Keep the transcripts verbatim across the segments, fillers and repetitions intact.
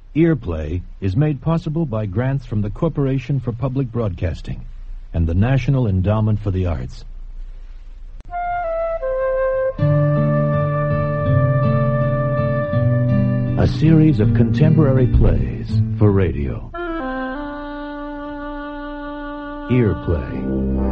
Earplay is made possible by grants from the Corporation for Public Broadcasting and the National Endowment for the Arts. A series of contemporary plays for radio. Earplay.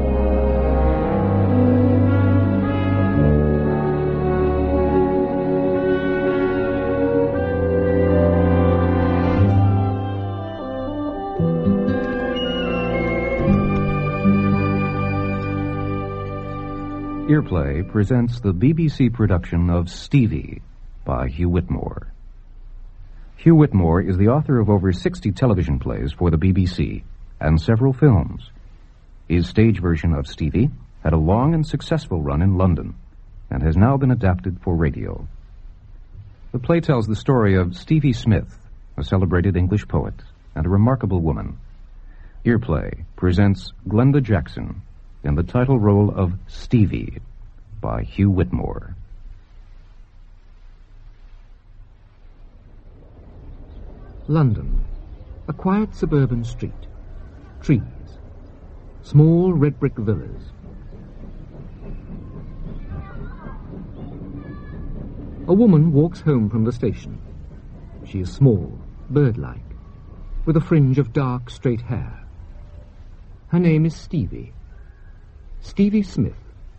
Earplay presents the B B C production of Stevie by Hugh Whitmore. Hugh Whitmore is the author of over sixty television plays for the B B C and several films. His stage version of Stevie had a long and successful run in London and has now been adapted for radio. The play tells the story of Stevie Smith, a celebrated English poet and a remarkable woman. Earplay presents Glenda Jackson in the title role of Stevie by Hugh Whitmore. London, a quiet suburban street, trees, small red brick villas. A woman walks home from the station. She is small, bird-like, with a fringe of dark, straight hair. Her name is Stevie. Stevie Smith.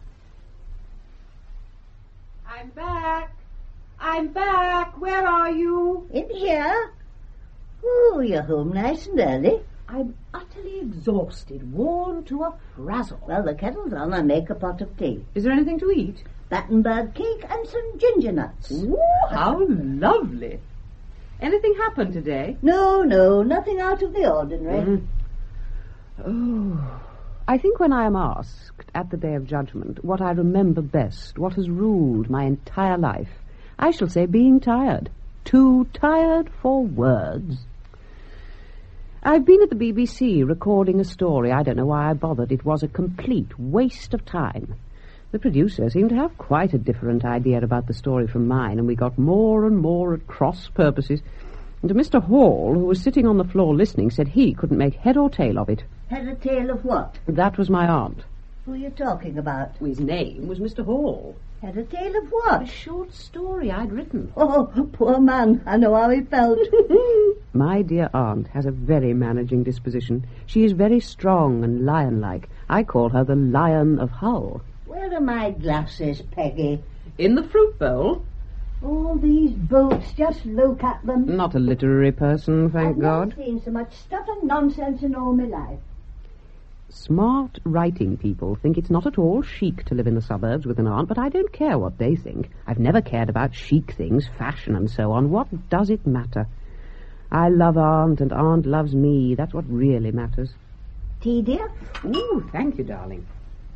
I'm back. I'm back. Where are you? In here. Oh, you're home nice and early. I'm utterly exhausted, worn to a frazzle. Well, the kettle's on. I make a pot of tea. Is there anything to eat? Battenberg cake and some ginger nuts. Ooh, how lovely. Anything happened today? No, no, nothing out of the ordinary. Mm. Oh... I think when I am asked at the Day of Judgment what I remember best, what has ruled my entire life, I shall say being tired. Too tired for words. I've been at the B B C recording a story. I don't know why I bothered. It was a complete waste of time. The producer seemed to have quite a different idea about the story from mine, and we got more and more at cross purposes. And Mister Hall, who was sitting on the floor listening, said he couldn't make head or tail of it. Head or tail of what? That was my aunt. Who are you talking about? His name was Mister Hall. Head or tail of what? A short story I'd written. Oh, poor man. I know how he felt. My dear aunt has a very managing disposition. She is very strong and lion-like. I call her the Lion of Hull. Where are my glasses, Peggy? In the fruit bowl. All these boats, just look at them. Not a literary person, thank I've God. never seen so much stuff and nonsense in all my life. Smart writing people think it's not at all chic to live in the suburbs with an aunt, but I don't care what they think. I've never cared about chic things, fashion and so on. What does it matter? I love Aunt and Aunt loves me. That's what really matters. Tea, dear? Ooh, thank you, darling.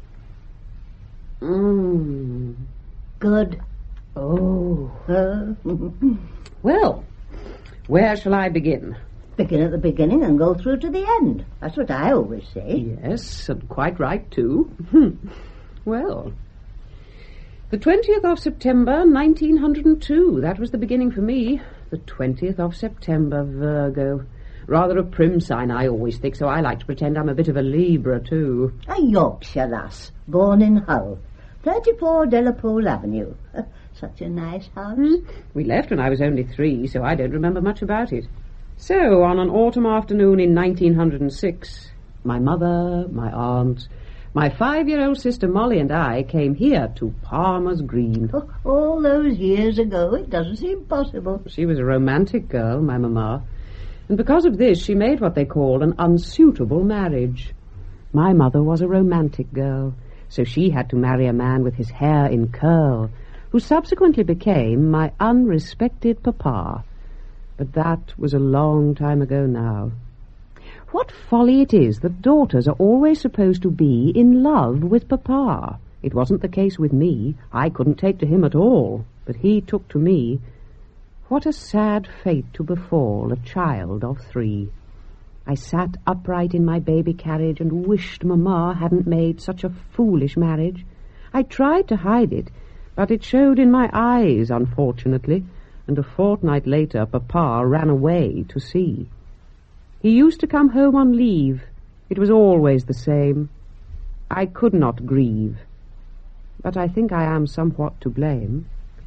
Mmm. Good. Oh. Uh, well, where shall I begin? Begin at the beginning and go through to the end. That's what I always say. Yes, and quite right, too. Well, the twentieth of September, nineteen oh two. That was the beginning for me. The twentieth of September, Virgo. Rather a prim sign, I always think, so I like to pretend I'm a bit of a Libra, too. A Yorkshire lass, born in Hull. thirty-four Delapole Avenue. Such a nice house. Mm. We left when I was only three, so I don't remember much about it. So, on an autumn afternoon in nineteen oh six, my mother, my aunt, my five-year-old sister Molly and I came here to Palmer's Green. Oh, all those years ago, it doesn't seem possible. She was a romantic girl, my mamma, and because of this she made what they call an unsuitable marriage. My mother was a romantic girl, so she had to marry a man with his hair in curl, who subsequently became my unrespected papa. But that was a long time ago now. What folly it is that daughters are always supposed to be in love with papa. It wasn't the case with me. I couldn't take to him at all, but he took to me. What a sad fate to befall a child of three. I sat upright in my baby carriage and wished Mamma hadn't made such a foolish marriage. I tried to hide it, but it showed in my eyes, unfortunately. and a fortnight later Papa ran away to sea. He used to come home on leave. It was always the same. I could not grieve, but I think I am somewhat to blame.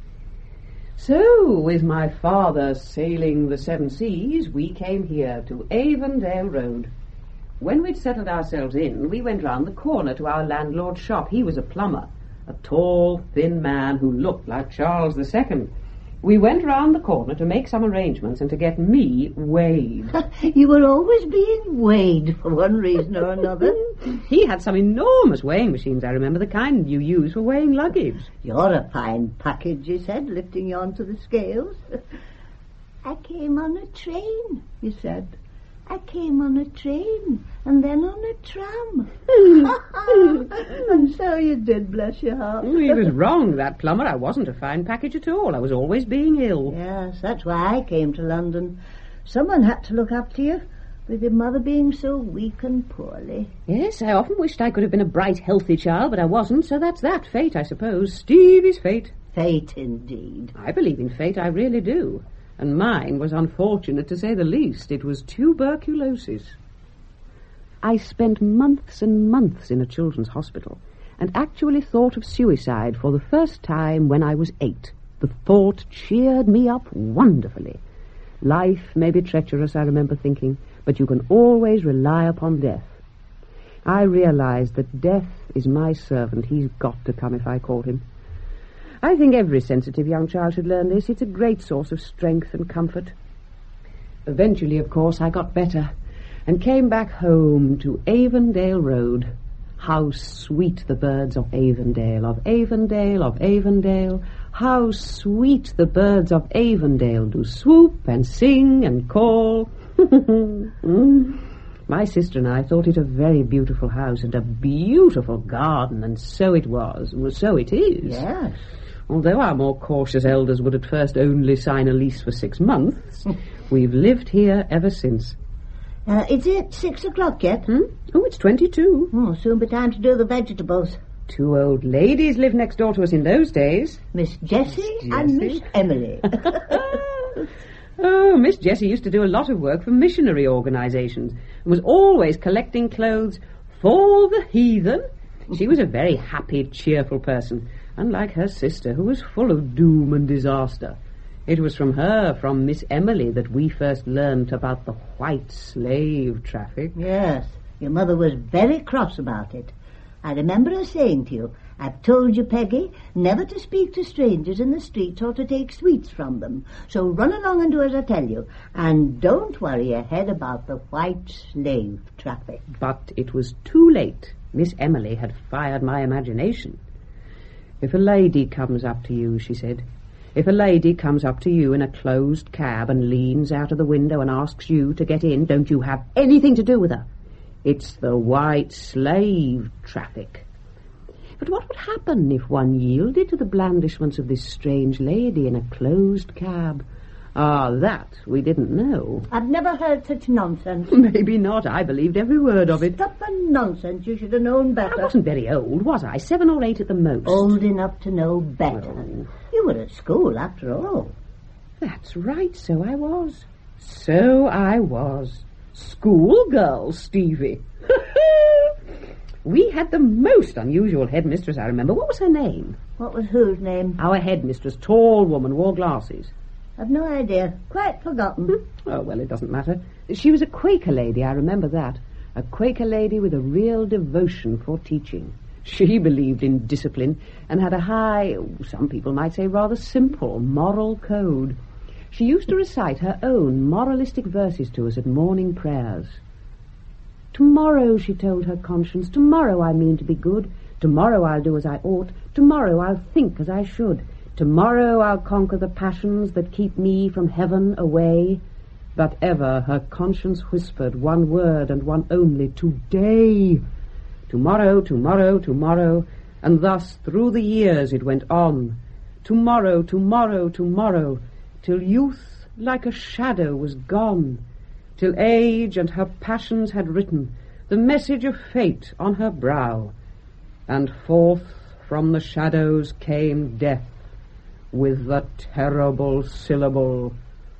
So, with my father sailing the seven seas, we came here to Avondale Road. When we'd settled ourselves in, we went round the corner to our landlord's shop. He was a plumber, a tall, thin man who looked like Charles the Second. We went round the corner to make some arrangements and to get me weighed. You were always being weighed for one reason or another. He had some enormous weighing machines, I remember, the kind you use for weighing luggage. You're a fine package, he said, lifting you onto the scales. I came on a train, you said. I came on a train and then on a tram. And so you did, bless your heart. He was wrong, that plumber. I wasn't a fine package at all. I was always being ill. Yes, that's why I came to London. Someone had to look after you, with your mother being so weak and poorly. Yes, I often wished I could have been a bright, healthy child, but I wasn't, so that's that. Fate, I suppose. Stevie's fate. Fate, indeed. I believe in fate, I really do. And mine was unfortunate, to say the least. It was tuberculosis. I spent months and months in a children's hospital and actually thought of suicide for the first time when I was eight. The thought cheered me up wonderfully. Life may be treacherous, I remember thinking, but you can always rely upon death. I realized that death is my servant. He's got to come if I call him. I think every sensitive young child should learn this. It's a great source of strength and comfort. Eventually, of course, I got better and came back home to Avondale Road. How sweet the birds of Avondale, of Avondale, of Avondale. How sweet the birds of Avondale do swoop and sing and call. mm. My sister and I thought it a very beautiful house and a beautiful garden, and so it was. Well, so it is. Yes. Although our more cautious elders would at first only sign a lease for six months, we've lived here ever since. Uh, is it six o'clock yet? Hmm? Oh, it's twenty-two. Oh, soon be time to do the vegetables. Two old ladies lived next door to us in those days. Miss Jessie, Miss and Jessie. Miss Emily. Oh, Miss Jessie used to do a lot of work for missionary organisations and was always collecting clothes for the heathen. She was a very happy, cheerful person, unlike her sister, who was full of doom and disaster. It was from her, from Miss Emily, that we first learnt about the white slave traffic. Yes, your mother was very cross about it. I remember her saying to you, I've told you, Peggy, never to speak to strangers in the streets or to take sweets from them. So run along and do as I tell you. And don't worry your head about the white slave traffic. But it was too late. Miss Emily had fired my imagination. If a lady comes up to you, she said, if a lady comes up to you in a closed cab and leans out of the window and asks you to get in, don't you have anything to do with her. It's the white slave traffic. But what would happen if one yielded to the blandishments of this strange lady in a closed cab? Ah, that we didn't know. I've never heard such nonsense. Maybe not. I believed every word of it. Stuff and nonsense. You should have known better. I wasn't very old, was I? Seven or eight at the most. Old enough to know better. Oh. You were at school, after all. That's right, so I was. So I was. Schoolgirl, Stevie. We had the most unusual headmistress, I remember. What was her name? What was whose name? Our headmistress, tall woman, wore glasses. I've no idea. Quite forgotten. Oh, well, it doesn't matter. She was a Quaker lady, I remember that. A Quaker lady with a real devotion for teaching. She believed in discipline and had a high, some people might say rather simple, moral code. She used to recite her own moralistic verses to us at morning prayers. Tomorrow, she told her conscience, tomorrow I mean to be good. Tomorrow I'll do as I ought. Tomorrow I'll think as I should. Tomorrow I'll conquer the passions that keep me from heaven away. But ever her conscience whispered one word and one only, today. Tomorrow, tomorrow, tomorrow, and thus through the years it went on. Tomorrow, tomorrow, tomorrow, till youth like a shadow was gone, till age and her passions had written the message of fate on her brow, and forth from the shadows came death, with the terrible syllable,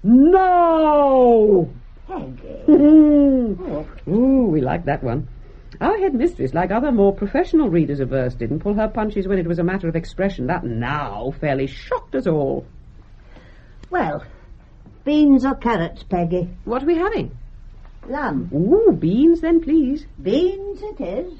"No!" Peggy. Oh. Ooh, we like that one. Our headmistress, like other more professional readers of verse, didn't pull her punches when it was a matter of expression. That "now" fairly shocked us all. Well, beans or carrots, Peggy? What are we having? Lamb. Ooh, beans then, please. Beans it is.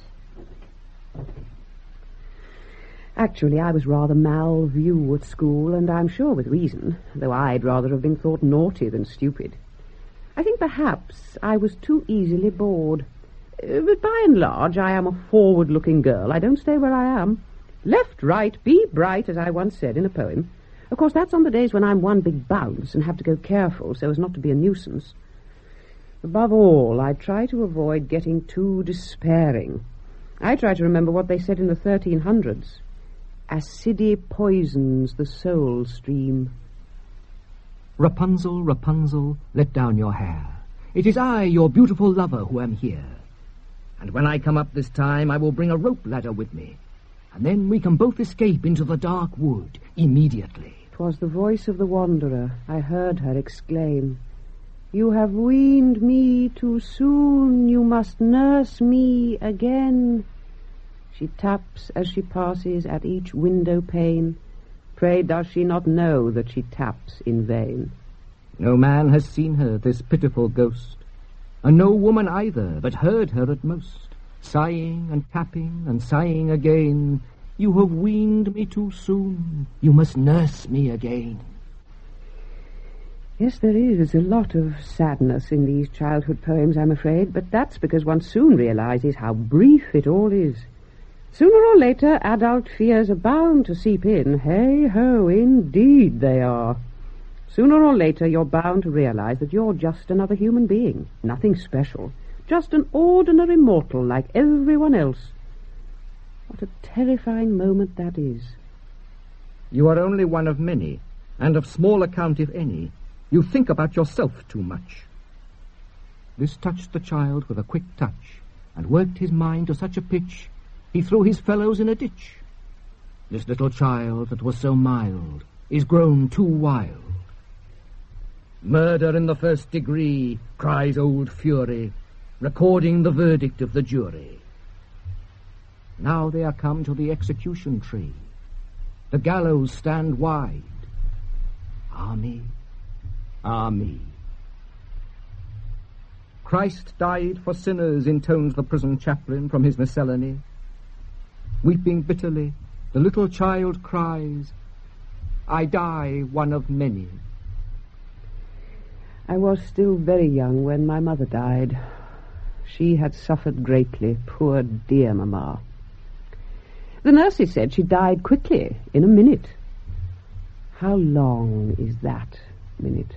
Actually, I was rather mal view at school, and I'm sure with reason, though I'd rather have been thought naughty than stupid. I think perhaps I was too easily bored. Uh, but by and large, I am a forward-looking girl. I don't stay where I am. Left, right, be bright, as I once said in a poem. Of course, that's on the days when I'm one big bounce and have to go careful so as not to be a nuisance. Above all, I try to avoid getting too despairing. I try to remember what they said in the thirteen hundreds. Acidi poisons the soul stream. Rapunzel, Rapunzel, let down your hair. It is I, your beautiful lover, who am here. And when I come up this time, I will bring a rope ladder with me. And then we can both escape into the dark wood immediately. 'Twas the voice of the wanderer. I heard her exclaim, "You have weaned me too soon. You must nurse me again." She taps as she passes at each window pane. Pray does she not know that she taps in vain? No man has seen her, this pitiful ghost, and no woman either, but heard her at most, sighing and tapping and sighing again. "You have weaned me too soon. You must nurse me again." Yes, there is a lot of sadness in these childhood poems, I'm afraid, but that's because one soon realizes how brief it all is. Sooner or later, adult fears are bound to seep in. Hey-ho, indeed they are. Sooner or later, you're bound to realize that you're just another human being, nothing special, just an ordinary mortal like everyone else. What a terrifying moment that is. You are only one of many, and of small account, if any. You think about yourself too much. This touched the child with a quick touch, and worked his mind to such a pitch, he threw his fellows in a ditch. This little child that was so mild is grown too wild. "Murder in the first degree," cries old Fury, recording the verdict of the jury. Now they are come to the execution tree. The gallows stand wide. Ah me, ah me. "Christ died for sinners," intones the prison chaplain from his miscellany. Weeping bitterly, the little child cries, "I die one of many." I was still very young when my mother died. She had suffered greatly, poor dear mamma. The nurses said she died quickly, in a minute. How long is that minute?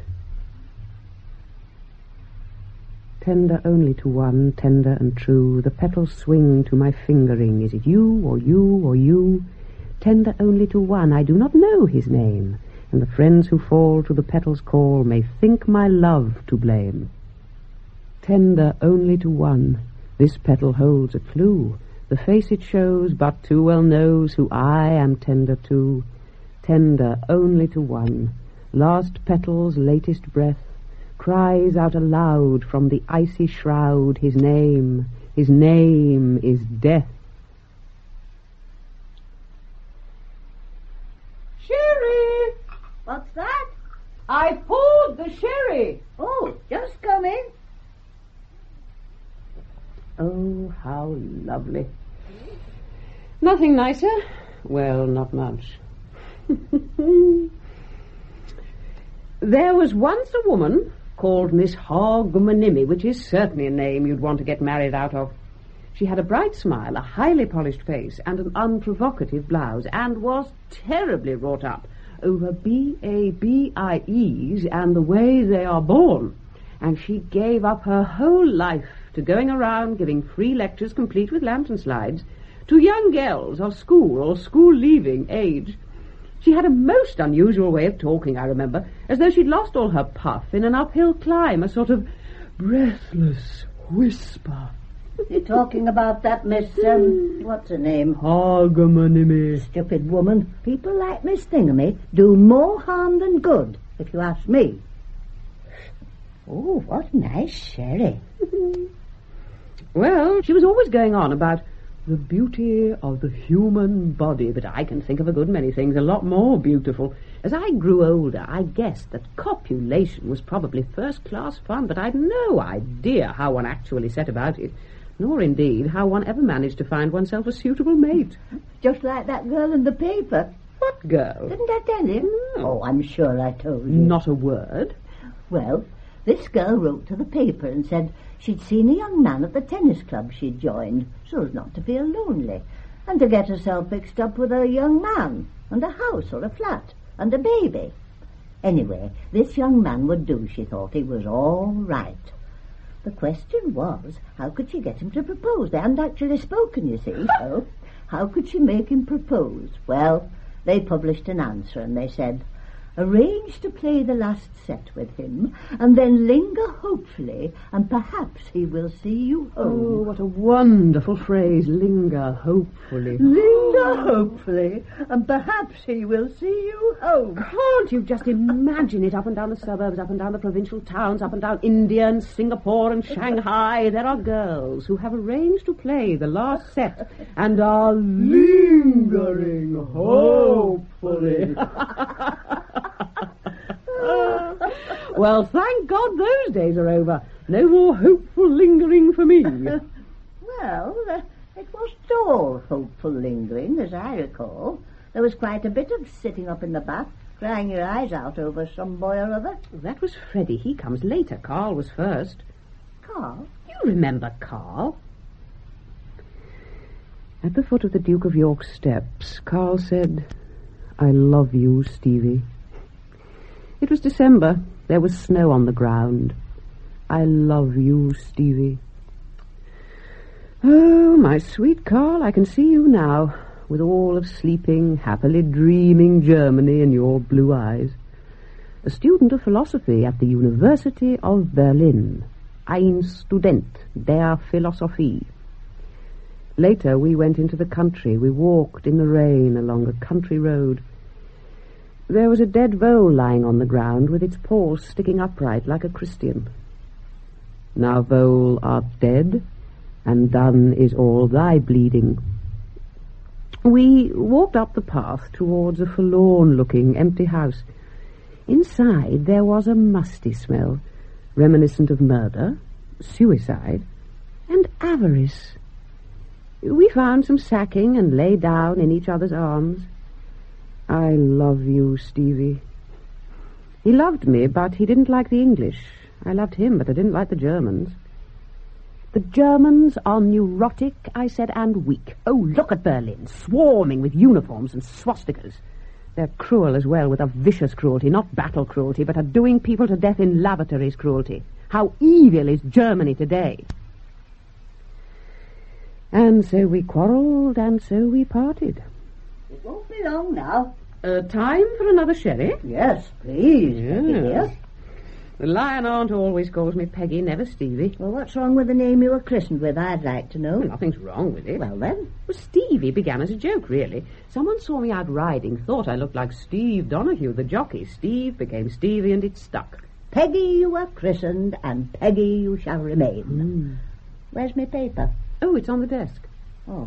Tender only to one, tender and true, the petals swing to my fingering. Is it you, or you, or you? Tender only to one, I do not know his name, and the friends who fall to the petals' call may think my love to blame. Tender only to one, this petal holds a clue. The face it shows but too well knows who I am tender to. Tender only to one, last petal's latest breath, cries out aloud from the icy shroud, his name, his name is death. Sherry! What's that? I poured the sherry. Oh, just come in. Oh, how lovely. Nothing nicer? Well, not much. There was once a woman called Miss Hogmanimmy, which is certainly a name you'd want to get married out of. She had a bright smile, a highly polished face, and an unprovocative blouse, and was terribly wrought up over B A B I Es and the way they are born. And she gave up her whole life to going around giving free lectures complete with lantern slides to young girls of school or school-leaving age. She had a most unusual way of talking, I remember, as though she'd lost all her puff in an uphill climb, a sort of breathless whisper. You're talking about that Miss, um, what's her name? Hogmanimi. Stupid woman. People like Miss Thingamy do more harm than good, if you ask me. Oh, what nice sherry. Well, she was always going on about the beauty of the human body, but I can think of a good many things a lot more beautiful. As I grew older, I guessed that copulation was probably first-class fun, but I'd no idea how one actually set about it, nor indeed how one ever managed to find oneself a suitable mate. Just like that girl in the paper. What girl? Didn't I tell you? No. Oh, I'm sure I told you. Not a word. Well, this girl wrote to the paper and said she'd seen a young man at the tennis club she'd joined, so as not to feel lonely, and to get herself mixed up with a young man, and a house or a flat, and a baby. Anyway, this young man would do, she thought. He was all right. The question was, how could she get him to propose? They hadn't actually spoken, you see, so how could she make him propose? Well, they published an answer, and they said, arrange to play the last set with him, and then linger hopefully, and perhaps he will see you Oh, home. what a wonderful phrase, linger hopefully. Linger hopefully, and perhaps he will see you home. Can't you just imagine it, up and down the suburbs, up and down the provincial towns, up and down India and Singapore and Shanghai? There are girls who have arranged to play the last set and are lingering hopefully. Well, thank God those days are over. No more hopeful lingering for me. Well, uh, it wasn't all hopeful lingering, as I recall. There was quite a bit of sitting up in the bath, crying your eyes out over some boy or other. That was Freddie. He comes later. Carl was first. Carl? You remember Carl? At the foot of the Duke of York's steps, Carl said, I love you, Stevie. It was December. There was snow on the ground. I love you, Stevie. Oh, my sweet Carl, I can see you now, with all of sleeping, happily dreaming Germany in your blue eyes. A student of philosophy at the University of Berlin. Ein Student der Philosophie. Later, we went into the country. We walked in the rain along a country road. There was a dead vole lying on the ground with its paws sticking upright like a Christian. Now, vole, art dead, and done is all thy bleeding. We walked up the path towards a forlorn-looking empty house. Inside there was a musty smell, reminiscent of murder, suicide, and avarice. We found some sacking and lay down in each other's arms. I love you, Stevie. He loved me, but he didn't like the English. I loved him, but I didn't like the Germans. The Germans are neurotic, I said, and weak. Oh, look at Berlin, swarming with uniforms and swastikas. They're cruel as well, with a vicious cruelty, not battle cruelty, but a doing people to death in lavatories cruelty. How evil is Germany today? And so we quarrelled, and so we parted. It won't be long now. Uh, time for another sherry? Yes, please. Yes. Peggy, dear. The lion aunt always calls me Peggy, never Stevie. Well, what's wrong with the name you were christened with, I'd like to know. Well, nothing's wrong with it. Well, then. Well, Stevie began as a joke, really. Someone saw me out riding, thought I looked like Steve Donahue, the jockey. Steve became Stevie, and it stuck. Peggy you were christened, and Peggy you shall remain. Mm. Where's my paper? Oh, it's on the desk. Oh.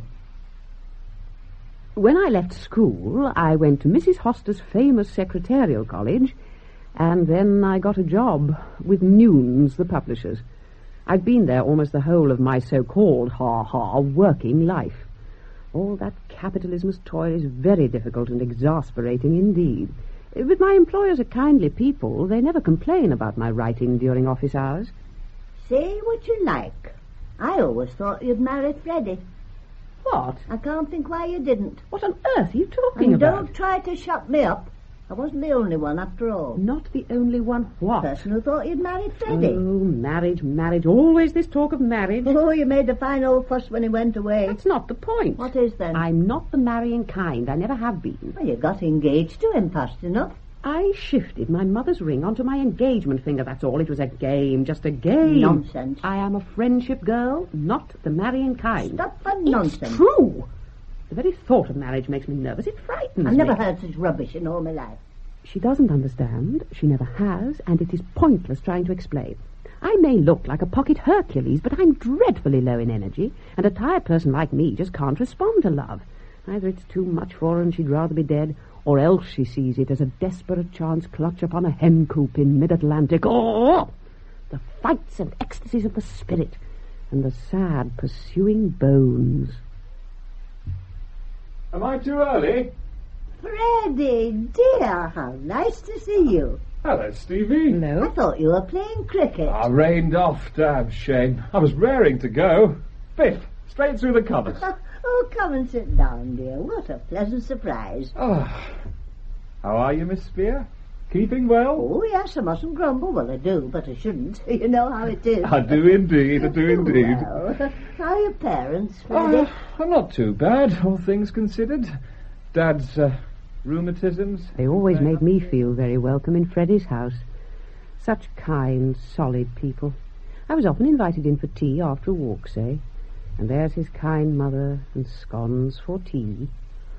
When I left school, I went to Missus Hoster's famous secretarial college, and then I got a job with Nunes, the publishers. I've been there almost the whole of my so-called, ha-ha, working life. All that capitalism's toil is very difficult and exasperating indeed. But my employers are kindly people. They never complain about my writing during office hours. Say what you like. I always thought you'd married Freddie. What? I can't think why you didn't. What on earth are you talking And about? don't try to shut me up. I wasn't the only one, after all. Not the only one what? The person who thought you'd married Freddie. Oh, marriage, marriage. Always this talk of marriage. Oh, you made a fine old fuss when he went away. That's not the point. What is then? I'm not the marrying kind. I never have been. Well, you got engaged to him fast enough. I shifted my mother's ring onto my engagement finger, that's all. It was a game, just a game. Nonsense. I am a friendship girl, not the marrying kind. Stop that nonsense. It's true. The very thought of marriage makes me nervous. It frightens I've never me. heard such rubbish in all my life. She doesn't understand, she never has, and it is pointless trying to explain. I may look like a pocket Hercules, but I'm dreadfully low in energy, and a tired person like me just can't respond to love. Either it's too much for her and she'd rather be dead, or else she sees it as a desperate chance clutch upon a hen coop in mid-Atlantic. Oh! The fights and ecstasies of the spirit, and the sad pursuing bones. Am I too early? Freddie, dear, how nice to see you. Hello, Stevie. I Hello? thought you were playing cricket. I rained off, damn shame. I was raring to go. Biff, straight through the covers. Oh, come and sit down, dear. What a pleasant surprise. Oh. How are you, Miss Spear? Keeping well? Oh, yes, I mustn't grumble. Well, I do, but I shouldn't. You know how it is. I do indeed, I do indeed. Well, how are your parents, Freddie? Oh, I'm not too bad, all things considered. Dad's uh, rheumatisms. They always made me feel very welcome in Freddie's house. Such kind, solid people. I was often invited in for tea after a walk, say. And there's his kind mother and scones for tea.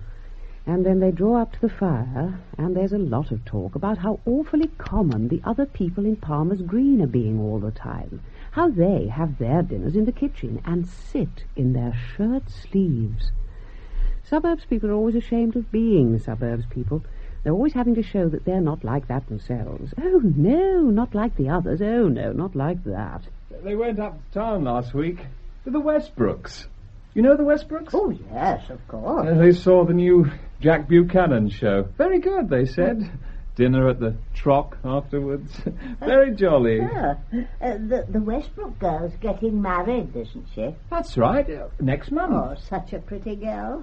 And then they draw up to the fire, and there's a lot of talk about how awfully common the other people in Palmer's Green are being all the time. How they have their dinners in the kitchen and sit in their shirt sleeves. Suburbs people are always ashamed of being suburbs people. They're always having to show that they're not like that themselves. Oh, no, not like the others. Oh, no, not like that. They went up to town last week to the Westbrooks. You know the Westbrooks? Oh, yes, of course. Uh, they saw the new Jack Buchanan show. Very good, they said. Dinner at the Trock afterwards. Very jolly. Ah, uh, the, the Westbrook girl's getting married, isn't she? That's right. Uh, next month. Oh, such a pretty girl.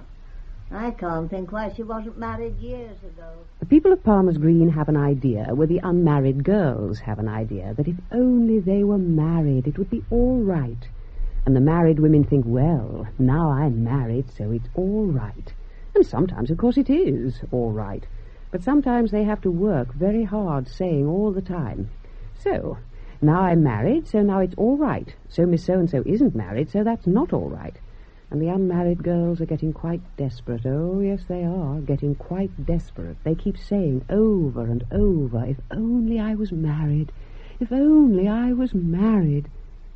I can't think why she wasn't married years ago. The people of Palmer's Green have an idea, where the unmarried girls have an idea, that if only they were married, it would be all right. And the married women think, well, now I'm married, so it's all right. And sometimes, of course, it is all right. But sometimes they have to work very hard, saying all the time, so, now I'm married, so now it's all right. So Miss So-and-so isn't married, so that's not all right. And the unmarried girls are getting quite desperate. Oh, yes, they are, getting quite desperate. They keep saying over and over, if only I was married, if only I was married.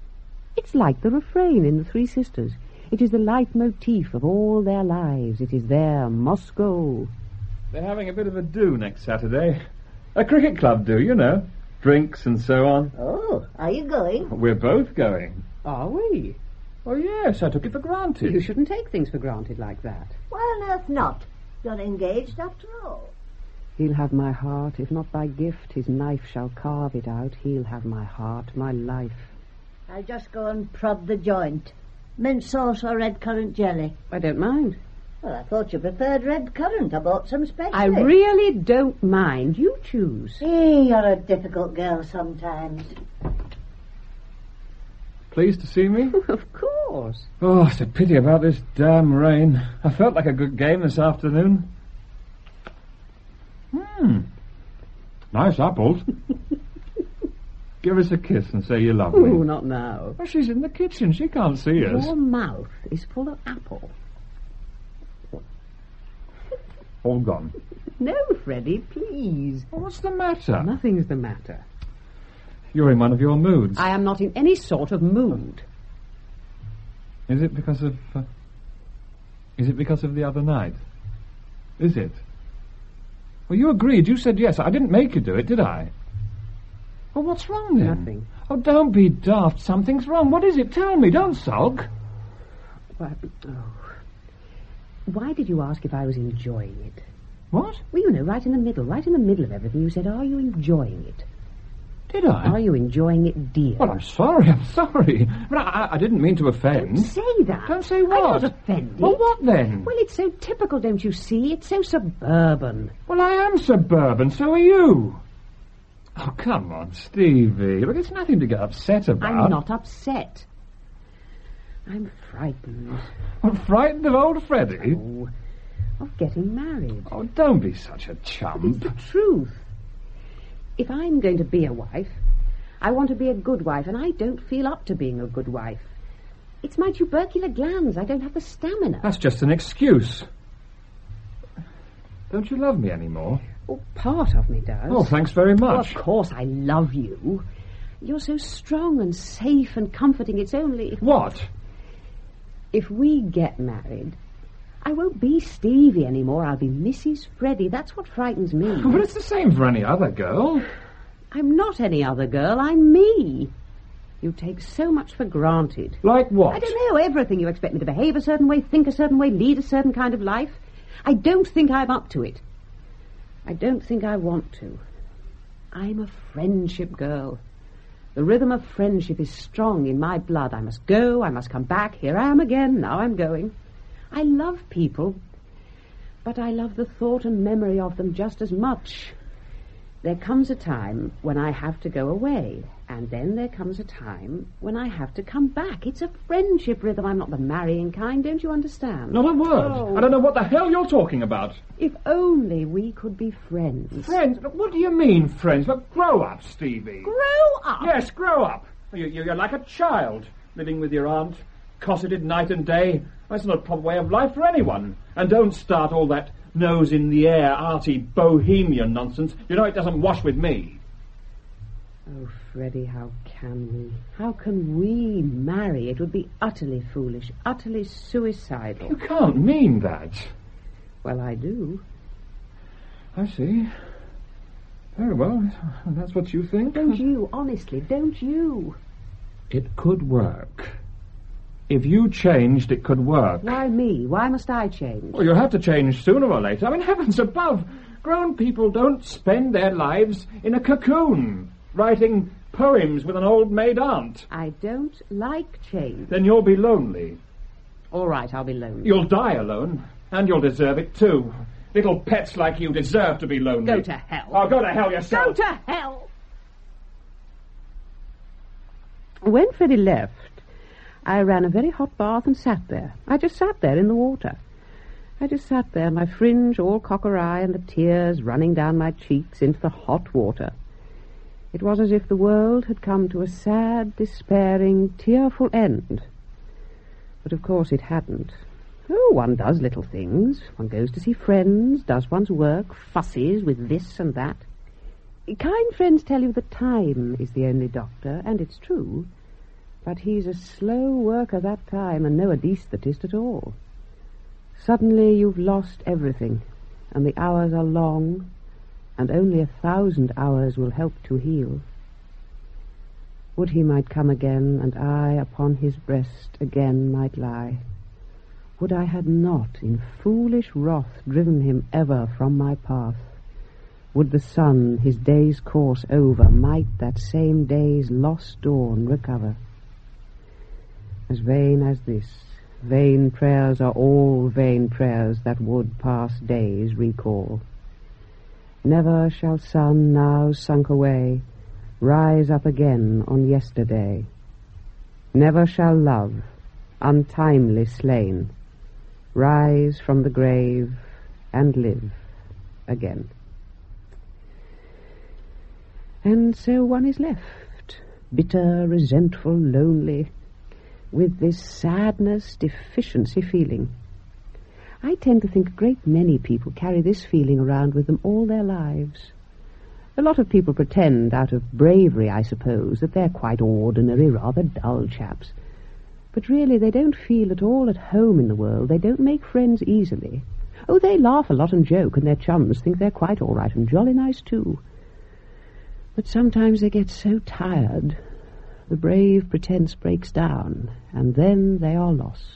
It's like the refrain in The Three Sisters. It is the leitmotif of all their lives. It is their Moscow. They're having a bit of a do next Saturday. A cricket club do, you know. Drinks and so on. Oh, are you going? We're both going. Are we? Oh, yes, I took it for granted. You shouldn't take things for granted like that. Why on earth not? You're engaged after all. He'll have my heart, if not by gift, his knife shall carve it out. He'll have my heart, my life. I'll just go and prod the joint. Mint sauce or red currant jelly? I don't mind. Well, I thought you preferred red currant. I bought some specially. I really don't mind. You choose. Hey, you're a difficult girl sometimes. Pleased to see me? Of course. Oh, it's a pity about this damn rain. I felt like a good game this afternoon. Hmm. Nice apples. Give us a kiss and say you love me. Oh, not now. Well, she's in the kitchen. She can't see us. Your mouth is full of apple. All gone. No, Freddie, please. Well, what's the matter? Nothing's the matter. You're in one of your moods. I am not in any sort of mood. Is it because of... Uh, is it because of the other night? Is it? Well, you agreed. You said yes. I didn't make you do it, did I? Well, what's wrong then? Nothing. Oh, don't be daft. Something's wrong. What is it? Tell me. Don't sulk. What? Oh. Why did you ask if I was enjoying it? What? Well, you know, right in the middle, right in the middle of everything, you said, are you enjoying it? Did I? Are you enjoying it, dear? Well, I'm sorry. I'm sorry. But I, I didn't mean to offend. Don't say that. Don't say what? I'm not offended. Well, what then? Well, it's so typical, don't you see? It's so suburban. Well, I am suburban. So are you. Oh, come on, Stevie. Look, it's nothing to get upset about. I'm not upset. I'm frightened. I'm frightened of old Freddie. Oh, of getting married. Oh, don't be such a chump. It's the truth. If I'm going to be a wife, I want to be a good wife, and I don't feel up to being a good wife. It's my tubercular glands. I don't have the stamina. That's just an excuse. Don't you love me anymore? Oh, part of me does. Oh, thanks very much. Well, of course I love you. You're so strong and safe and comforting. It's only... What? If we get married, I won't be Stevie anymore. I'll be Missus Freddy. That's what frightens me. But it's the same for any other girl. I'm not any other girl. I'm me. You take so much for granted. Like what? I don't know, everything. You expect me to behave a certain way, think a certain way, lead a certain kind of life. I don't think I'm up to it. I don't think I want to. I'm a friendship girl. The rhythm of friendship is strong in my blood. I must go, I must come back. Here I am again, now I'm going. I love people, but I love the thought and memory of them just as much. There comes a time when I have to go away, and then there comes a time when I have to come back. It's a friendship rhythm. I'm not the marrying kind, don't you understand? Not a word. Oh. I don't know what the hell you're talking about. If only we could be friends. Friends? What do you mean, friends? But grow up, Stevie. Grow up? Yes, grow up. You, you, you're like a child, living with your aunt, cosseted night and day. That's not a proper way of life for anyone. And don't start all that nose-in-the-air, arty, bohemian nonsense. You know it doesn't wash with me. Oh, Freddie, how can we? How can we marry? It would be utterly foolish, utterly suicidal. You can't mean that. Well, I do. I see. Very well. That's what you think. Don't you? Honestly, don't you? It could work. If you changed, it could work. Why me? Why must I change? Well, you'll have to change sooner or later. I mean, heavens above, grown people don't spend their lives in a cocoon, writing poems with an old maid aunt. I don't like change. Then you'll be lonely. All right, I'll be lonely. You'll die alone, and you'll deserve it too. Little pets like you deserve to be lonely. Go to hell. Oh, go to hell yourself. Go to hell! When Freddie left, I ran a very hot bath and sat there. I just sat there in the water. I just sat there, my fringe all cock-a-rye and the tears running down my cheeks into the hot water. It was as if the world had come to a sad, despairing, tearful end. But of course it hadn't. Oh, one does little things. One goes to see friends, does one's work, fusses with this and that. Kind friends tell you that time is the only doctor, and it's true. But he's a slow worker that time, and no anaesthetist at all. Suddenly you've lost everything, and the hours are long, and only a thousand hours will help to heal. Would he might come again, and I upon his breast again might lie. Would I had not in foolish wrath driven him ever from my path. Would the sun, his day's course over, might that same day's lost dawn recover. As vain as this, vain prayers are all vain prayers that would past days recall. Never shall sun now sunk away rise up again on yesterday. Never shall love, untimely slain, rise from the grave and live again. And so one is left, bitter, resentful, lonely, with this sadness, deficiency feeling. I tend to think a great many people carry this feeling around with them all their lives. A lot of people pretend, out of bravery, I suppose, that they're quite ordinary, rather dull chaps. But really they don't feel at all at home in the world. They don't make friends easily. Oh, they laugh a lot and joke, and their chums think they're quite all right and jolly nice too. But sometimes they get so tired, the brave pretense breaks down, and then they are lost.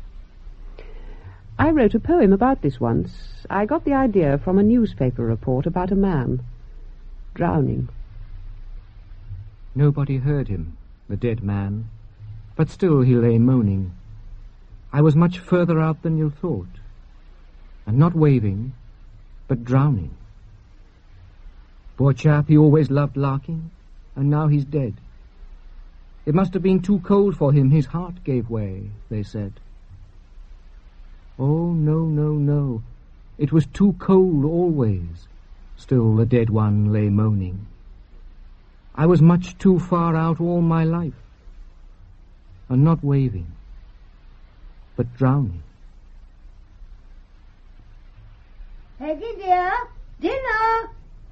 I wrote a poem about this once. I got the idea from a newspaper report about a man drowning. Nobody heard him, the dead man, but still he lay moaning. I was much further out than you thought, and not waving, but drowning. Poor chap, he always loved larking, and now he's dead. It must have been too cold for him. His heart gave way, they said. Oh, no, no, no. It was too cold always. Still the dead one lay moaning. I was much too far out all my life, and not waving, but drowning. Peggy, dear, dinner.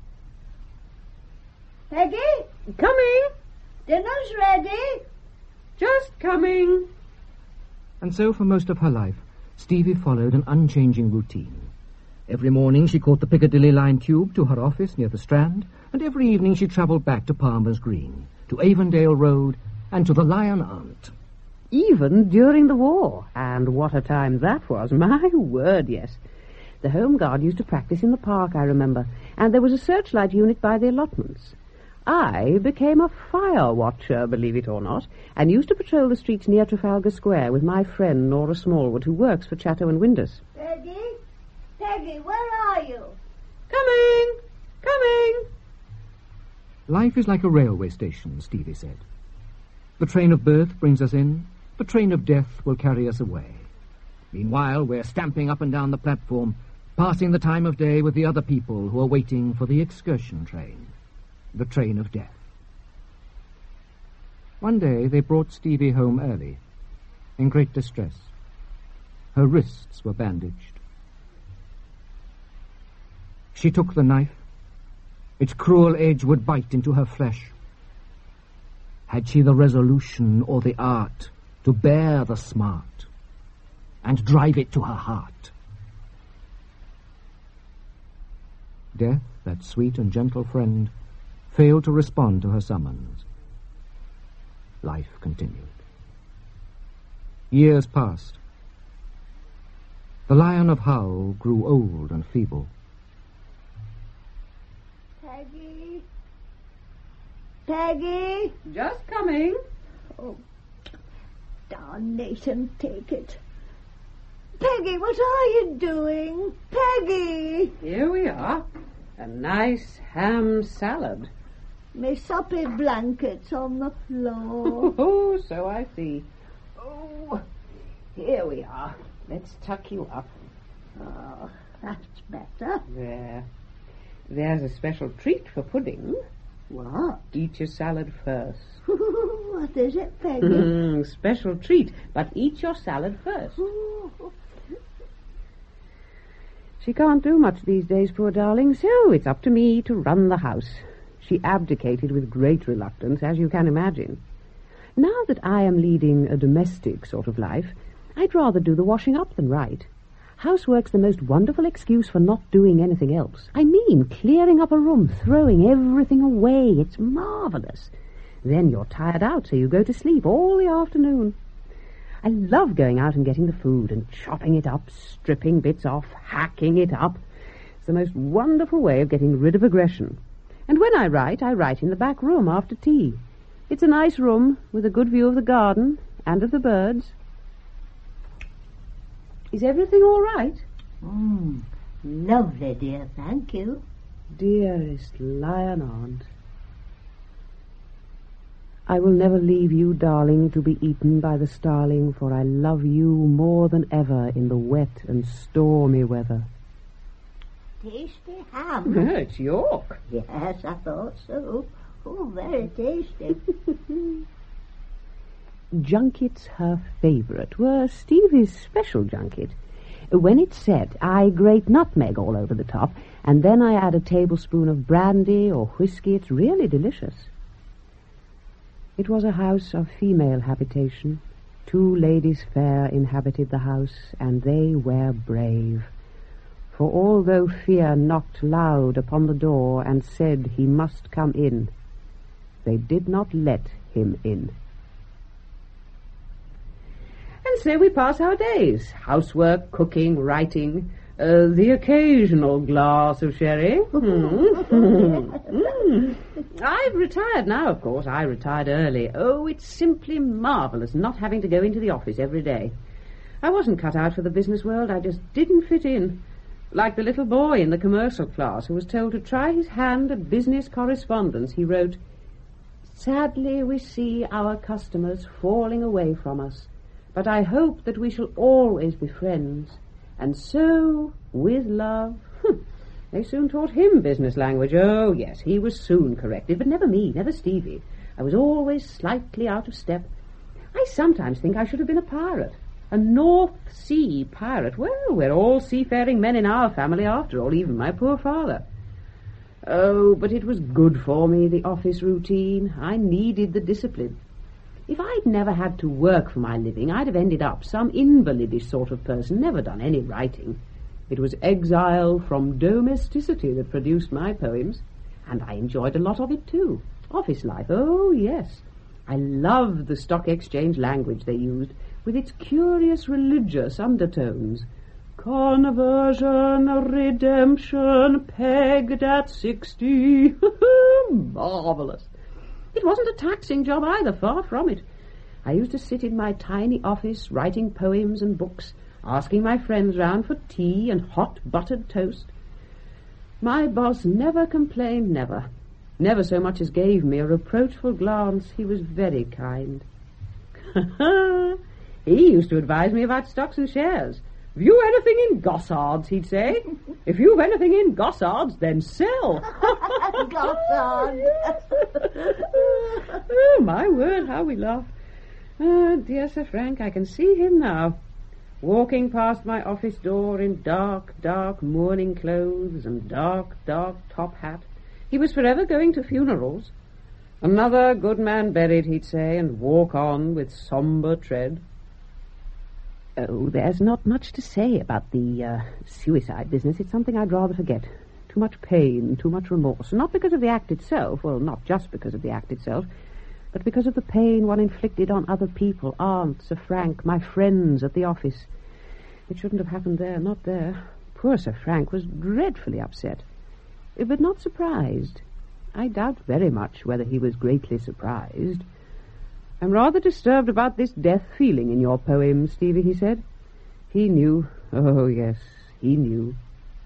Peggy, Coming! dinner's ready. Just coming. And so for most of her life, Stevie followed an unchanging routine. Every morning she caught the Piccadilly line tube to her office near the Strand, and every evening she travelled back to Palmer's Green, to Avondale Road, and to the Lion Aunt. Even during the war. And what a time that was. My word, yes. The Home Guard used to practice in the park, I remember, and there was a searchlight unit by the allotments. I became a fire watcher, believe it or not, and used to patrol the streets near Trafalgar Square with my friend Nora Smallwood, who works for Chatto and Windus. Peggy, Peggy, where are you? Coming! Coming! Life is like a railway station, Stevie said. The train of birth brings us in, the train of death will carry us away. Meanwhile, we're stamping up and down the platform, passing the time of day with the other people who are waiting for the excursion train, the train of death. One day they brought Stevie home early, in great distress. Her wrists were bandaged. She took the knife. Its cruel edge would bite into her flesh. Had she the resolution or the art to bear the smart and drive it to her heart? Death, that sweet and gentle friend, failed to respond to her summons. Life continued. Years passed. The Lion of Hull grew old and feeble. Peggy? Peggy? Just coming. Oh, darnation take it. Peggy, what are you doing? Peggy! Here we are. A nice ham salad. My soppy blankets on the floor. Oh, so I see. Oh, here we are. Let's tuck you up. Oh, that's better. There. There's a special treat for pudding. What? Eat your salad first. What is it, Peggy? Mm, special treat, but eat your salad first. She can't do much these days, poor darling, so it's up to me to run the house. She abdicated with great reluctance, as you can imagine. Now that I am leading a domestic sort of life, I'd rather do the washing up than write. Housework's the most wonderful excuse for not doing anything else. I mean, clearing up a room, throwing everything away. It's marvellous. Then you're tired out, so you go to sleep all the afternoon. I love going out and getting the food and chopping it up, stripping bits off, hacking it up. It's the most wonderful way of getting rid of aggression. And when I write, I write in the back room after tea. It's a nice room with a good view of the garden and of the birds. Is everything all right? Mm, lovely, dear, thank you. Dearest Lion Aunt, I will never leave you, darling, to be eaten by the starling, for I love you more than ever in the wet and stormy weather. Tasty ham. It's York. Yes, I thought so. Oh, very tasty. Junkets her favourite were Stevie's special junket. When it's set, I grate nutmeg all over the top, and then I add a tablespoon of brandy or whiskey. It's really delicious. It was a house of female habitation. Two ladies fair inhabited the house, and they were brave. For although fear knocked loud upon the door and said he must come in, they did not let him in. And so we pass our days. Housework, cooking, writing, uh, the occasional glass of sherry. Mm. mm. I've retired now, of course. I retired early. Oh, it's simply marvellous not having to go into the office every day. I wasn't cut out for the business world. I just didn't fit in. Like the little boy in the commercial class who was told to try his hand at business correspondence, he wrote, "Sadly we see our customers falling away from us, but I hope that we shall always be friends. And so, with love..." They soon taught him business language. Oh, yes, he was soon corrected, but never me, never Stevie. I was always slightly out of step. I sometimes think I should have been a pirate. A North Sea pirate. Well, we're all seafaring men in our family after all, even my poor father. Oh, but it was good for me, the office routine. I needed the discipline. If I'd never had to work for my living, I'd have ended up some invalidish sort of person, never done any writing. It was exile from domesticity that produced my poems, and I enjoyed a lot of it too. Office life, oh yes. I loved the stock exchange language they used, with its curious religious undertones. Conversion, redemption, pegged at sixty. Marvellous. It wasn't a taxing job either, far from it. I used to sit in my tiny office writing poems and books, asking my friends round for tea and hot buttered toast. My boss never complained, never. Never so much as gave me a reproachful glance. He was very kind. He used to advise me about stocks and shares. Have you anything in Gossards, he'd say. If you've anything in Gossards, then sell. Gossards. Oh, my word, how we laughed. Oh, dear Sir Frank, I can see him now, walking past my office door in dark, dark mourning clothes and dark, dark top hat. He was forever going to funerals. Another good man buried, he'd say, and walk on with sombre tread. Oh, there's not much to say about the uh, suicide business. It's something I'd rather forget. Too much pain, too much remorse. Not because of the act itself, well, not just because of the act itself, but because of the pain one inflicted on other people, Aunt, Sir Frank, my friends at the office. It shouldn't have happened there, not there. Poor Sir Frank was dreadfully upset, but not surprised. I doubt very much whether he was greatly surprised. I'm rather disturbed about this death feeling in your poem, Stevie, he said. He knew. Oh, yes, he knew.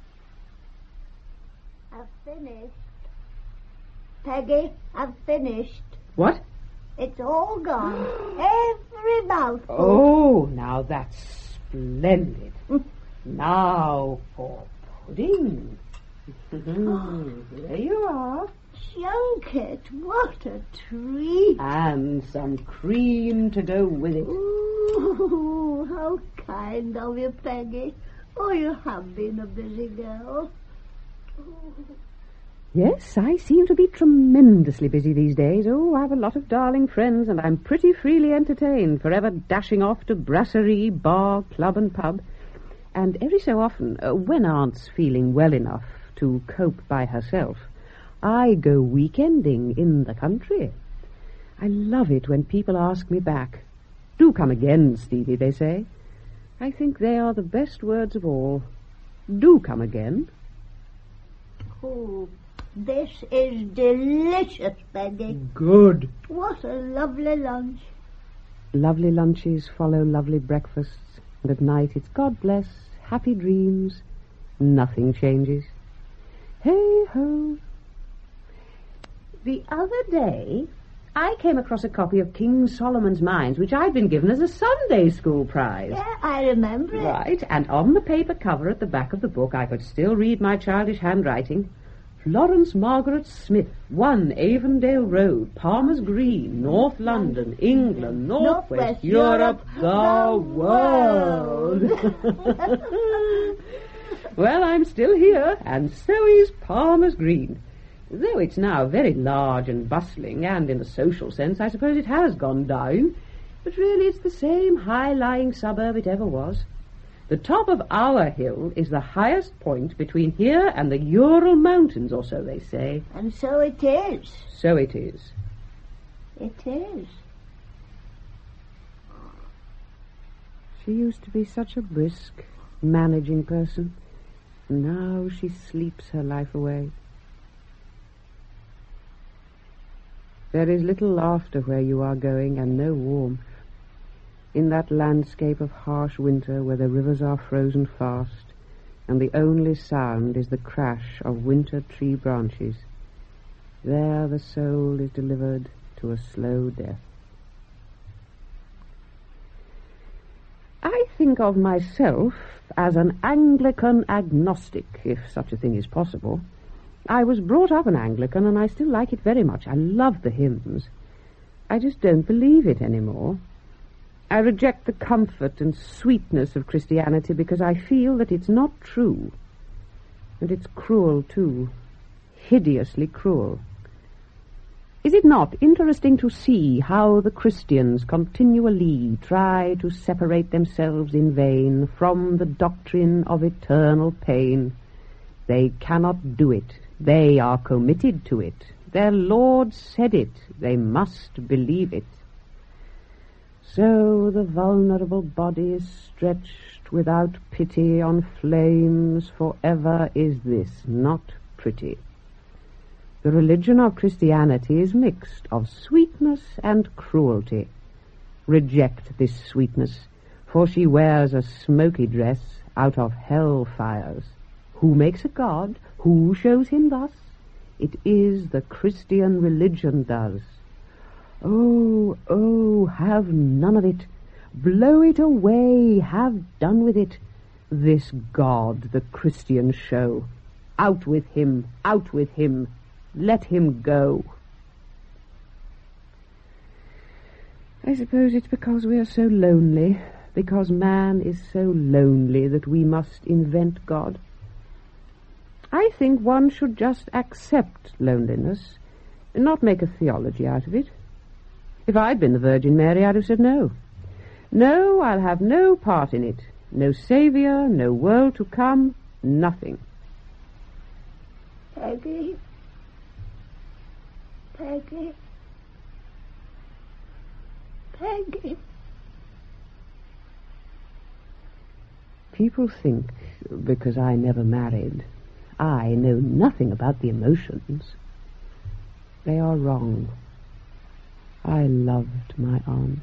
I've finished. Peggy, I've finished. What? It's all gone. Every mouthful. Oh, now that's splendid. Now for pudding. There you are. Junket, what a treat. And some cream to go with it. Ooh, how kind of you, Peggy. Oh, you have been a busy girl. Ooh. Yes, I seem to be tremendously busy these days. Oh, I've a lot of darling friends, and I'm pretty freely entertained, forever dashing off to brasserie, bar, club and pub. And every so often, uh, when Aunt's feeling well enough to cope by herself, I go weekending in the country. I love it when people ask me back. Do come again, Stevie, they say. I think they are the best words of all. Do come again. Oh, this is delicious, Peggy. Good. What a lovely lunch. Lovely lunches follow lovely breakfasts, and at night it's God bless, happy dreams. Nothing changes. Hey-ho. The other day, I came across a copy of King Solomon's Mines, which I'd been given as a Sunday school prize. Yeah, I remember it. Right, and on the paper cover at the back of the book, I could still read my childish handwriting. Florence Margaret Smith, one Avondale Road, Palmer's Green, North London, England, Northwest, Northwest Europe, Europe, the world. Well, I'm still here, and so is Palmer's Green. Though it's now very large and bustling, and in a social sense, I suppose it has gone down. But really, it's the same high-lying suburb it ever was. The top of our hill is the highest point between here and the Ural Mountains, or so they say. And so it is. So it is. It is. She used to be such a brisk, managing person. Now she sleeps her life away. There is little laughter where you are going, and no warmth. In that landscape of harsh winter where the rivers are frozen fast, and the only sound is the crash of winter tree branches, there the soul is delivered to a slow death. I think of myself as an Anglican agnostic, if such a thing is possible. I was brought up an Anglican, and I still like it very much. I love the hymns. I just don't believe it anymore. I reject the comfort and sweetness of Christianity because I feel that it's not true. And it's cruel, too. Hideously cruel. Is it not interesting to see how the Christians continually try to separate themselves in vain from the doctrine of eternal pain? They cannot do it. They are committed to it. Their Lord said it. They must believe it. So the vulnerable body is stretched without pity on flames forever. Is this not pretty? The religion of Christianity is mixed of sweetness and cruelty. Reject this sweetness, for she wears a smoky dress out of hell fires. Who makes a god? Who shows him thus? It is the Christian religion does. Oh, oh, have none of it. Blow it away, have done with it. This God, the Christian show. Out with him, out with him. Let him go. I suppose it's because we are so lonely, because man is so lonely that we must invent God. I think one should just accept loneliness and not make a theology out of it. If I'd been the Virgin Mary, I'd have said no. No, I'll have no part in it. No Saviour, no world to come, nothing. Peggy? Peggy? Peggy? People think, because I never married, I know nothing about the emotions. They are wrong. I loved my aunt.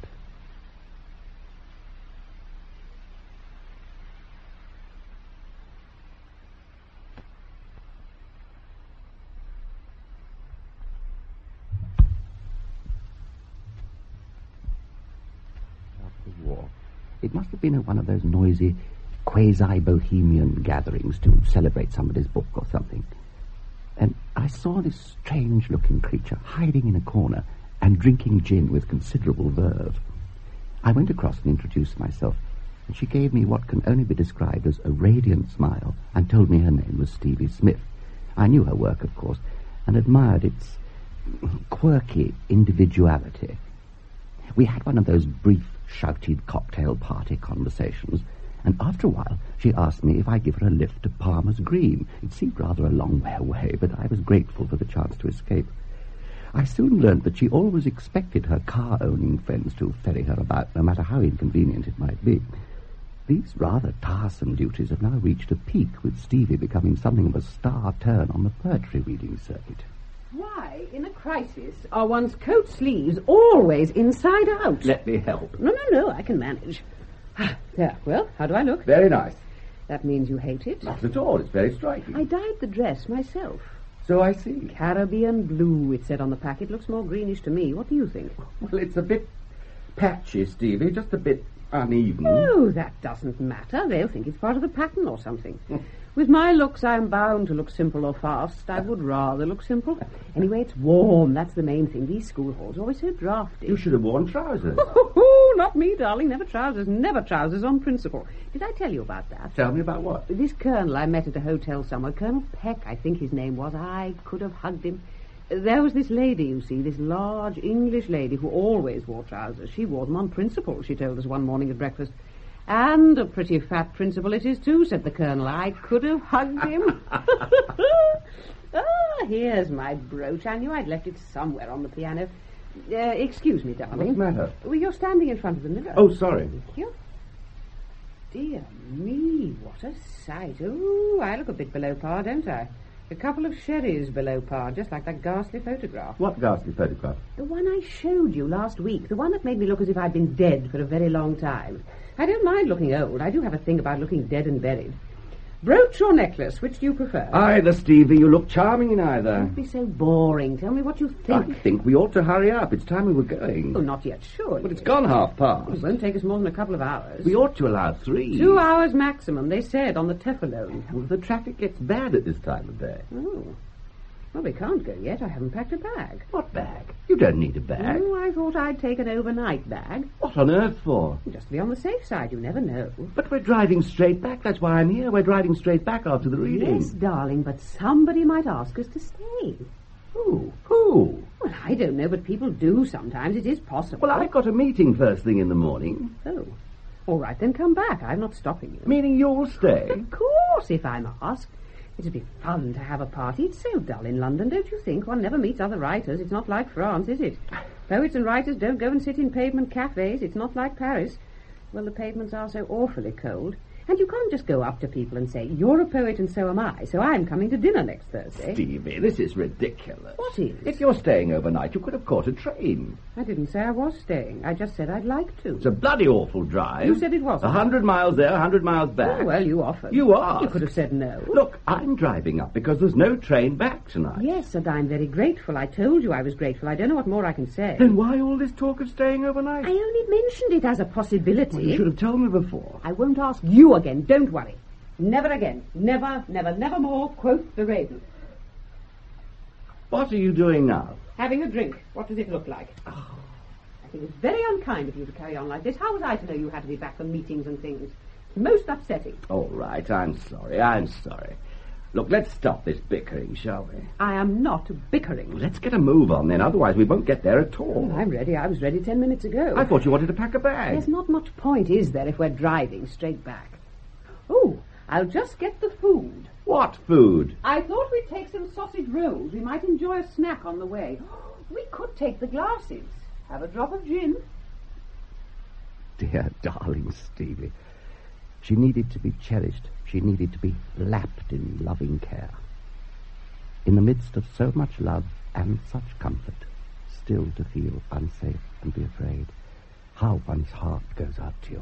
War. It must have been at one of those noisy quasi-bohemian gatherings to celebrate somebody's book or something. And I saw this strange-looking creature hiding in a corner and drinking gin with considerable verve. I went across and introduced myself, and she gave me what can only be described as a radiant smile and told me her name was Stevie Smith. I knew her work, of course, and admired its quirky individuality. We had one of those brief, shouted cocktail party conversations, and after a while she asked me if I'd give her a lift to Palmer's Green. It seemed rather a long way away, but I was grateful for the chance to escape. I soon learnt that she always expected her car-owning friends to ferry her about, no matter how inconvenient it might be. These rather tiresome duties have now reached a peak, with Stevie becoming something of a star turn on the poetry reading circuit. Why, in a crisis, are one's coat sleeves always inside out? Let me help. No, no, no, I can manage. Ah, there, well, how do I look? Very nice. That means you hate it? Not at all. It's very striking. I dyed the dress myself. So I see. Caribbean blue, it said on the packet. Looks more greenish to me. What do you think? Well, it's a bit patchy, Stevie, just a bit uneven. Oh, that doesn't matter. They'll think it's part of the pattern or something. With my looks, I'm bound to look simple or fast. I would rather look simple. Anyway, it's warm. That's the main thing. These school halls are always so drafty. You should have worn trousers. Oh, not me, darling. Never trousers. Never trousers on principle. Did I tell you about that? Tell me about what? This colonel I met at a hotel somewhere, Colonel Peck, I think his name was. I could have hugged him. There was this lady, you see, this large English lady who always wore trousers. She wore them on principle, she told us one morning at breakfast. And a pretty fat principle it is, too, said the colonel. I could have hugged him. Ah, here's my brooch. I knew I'd left it somewhere on the piano. Uh, excuse me, darling. What's the matter? Well, you're standing in front of the mirror. Oh, sorry. Thank you. Dear me, what a sight. Oh, I look a bit below par, don't I? A couple of sherries below par, just like that ghastly photograph. What ghastly photograph? The one I showed you last week. The one that made me look as if I'd been dead for a very long time. I don't mind looking old. I do have a thing about looking dead and buried. Brooch or necklace, which do you prefer? Either, Stevie. You look charming in either. Don't be so boring. Tell me what you think. I think we ought to hurry up. It's time we were going. Oh, not yet, surely. But it's gone half past. It won't take us more than a couple of hours. We ought to allow three. Two hours maximum, they said, on the Tefalone. Well, the traffic gets bad at this time of day. Oh. Well, we can't go yet. I haven't packed a bag. What bag? You don't need a bag. Oh, I thought I'd take an overnight bag. What on earth for? Just to be on the safe side, you never know. But we're driving straight back. That's why I'm here. We're driving straight back after the reading. Yes, darling, but somebody might ask us to stay. Who? Who? Well, I don't know, but people do sometimes. It is possible. Well, I've got a meeting first thing in the morning. Oh. All right, then come back. I'm not stopping you. Meaning you'll stay? Of course, if I'm asked. It'd be fun to have a party. It's so dull in London, don't you think? One never meets other writers. It's not like France, is it? Poets and writers don't go and sit in pavement cafes. It's not like Paris. Well, the pavements are so awfully cold. And you can't just go up to people and say, you're a poet and so am I, so I'm coming to dinner next Thursday. Stevie, this is ridiculous. What is? If you're staying overnight, you could have caught a train. I didn't say I was staying. I just said I'd like to. It's a bloody awful drive. You said it wasn't. A hundred miles there, a hundred miles back. Oh, well, you offered. You asked. You could have said no. Look, I'm driving up because there's no train back tonight. Yes, and I'm very grateful. I told you I was grateful. I don't know what more I can say. Then why all this talk of staying overnight? I only mentioned it as a possibility. Well, you should have told me before. I won't ask you again. Don't worry. Never again. Never, never, never more, quote the Raven. What are you doing now? Having a drink. What does it look like? Oh. I think it's very unkind of you to carry on like this. How was I to know you had to be back for meetings and things? It's most upsetting. All right, I'm sorry, I'm sorry. Look, let's stop this bickering, shall we? I am not bickering. Let's get a move on then, otherwise we won't get there at all. Oh, I'm ready. I was ready ten minutes ago. I thought you wanted to pack a bag. There's not much point, is there, if we're driving straight back? Oh, I'll just get the food. What food? I thought we'd take some sausage rolls. We might enjoy a snack on the way. We could take the glasses. Have a drop of gin. Dear, darling Stevie. She needed to be cherished. She needed to be lapped in loving care. In the midst of so much love and such comfort, still to feel unsafe and be afraid. How one's heart goes out to you.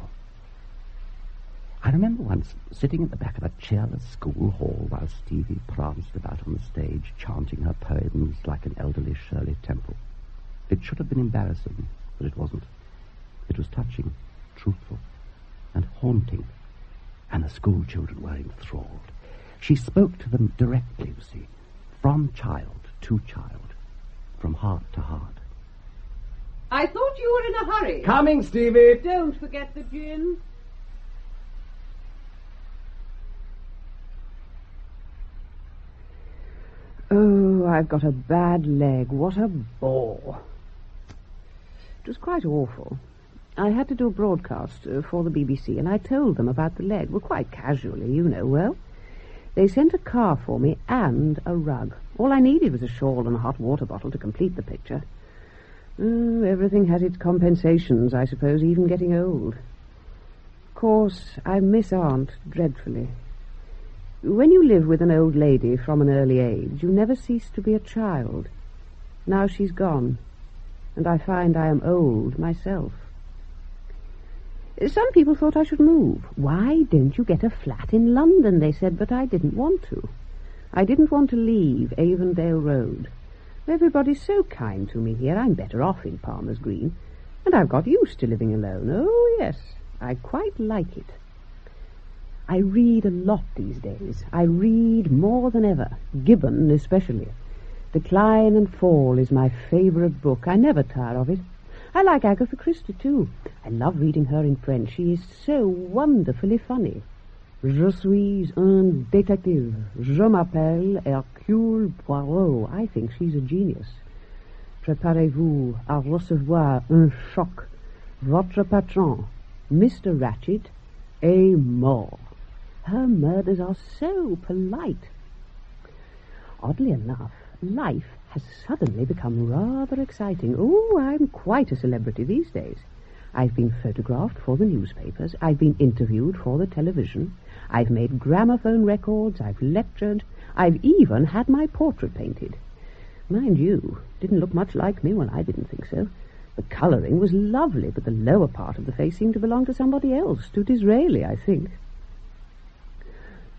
I remember once sitting at the back of a cheerless school hall while Stevie pranced about on the stage, chanting her poems like an elderly Shirley Temple. It should have been embarrassing, but it wasn't. It was touching, truthful, and haunting, and the school children were enthralled. She spoke to them directly, you see, from child to child, from heart to heart. I thought you were in a hurry. Coming, Stevie. Don't forget the gin. Oh, I've got a bad leg. What a bore. It was quite awful. I had to do a broadcast uh, for the B B C, and I told them about the leg. Well, quite casually, you know. Well, they sent a car for me and a rug. All I needed was a shawl and a hot water bottle to complete the picture. Oh, everything has its compensations, I suppose, even getting old. Of course, I miss Aunt dreadfully. When you live with an old lady from an early age, you never cease to be a child. Now she's gone, and I find I am old myself. Some people thought I should move. Why don't you get a flat in London, they said, but I didn't want to. I didn't want to leave Avondale Road. Everybody's so kind to me here. I'm better off in Palmer's Green, and I've got used to living alone. Oh, yes, I quite like it. I read a lot these days. I read more than ever, Gibbon especially. Decline and Fall is my favourite book. I never tire of it. I like Agatha Christie, too. I love reading her in French. She is so wonderfully funny. Je suis un détective. Je m'appelle Hercule Poirot. I think she's a genius. Préparez-vous à recevoir un choc. Votre patron, Mister Ratchet, est mort. Her murders are so polite. Oddly enough, life has suddenly become rather exciting. Oh, I'm quite a celebrity these days. I've been photographed for the newspapers. I've been interviewed for the television. I've made gramophone records. I've lectured. I've even had my portrait painted. Mind you, didn't look much like me when I didn't think so. The colouring was lovely, but the lower part of the face seemed to belong to somebody else, to Disraeli, I think.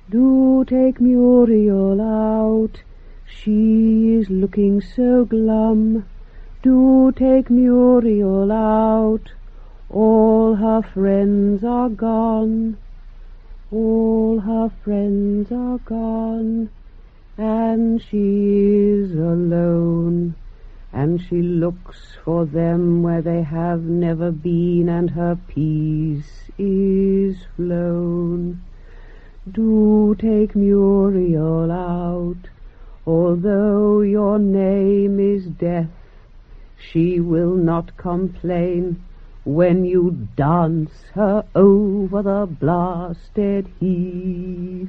Do take Muriel out, she is looking so glum. Do take Muriel out, all her friends are gone. All her friends are gone, and she is alone. And she looks for them where they have never been, and her peace is flown. Do take Muriel out, although your name is Death. She will not complain when you dance her over the blasted heath.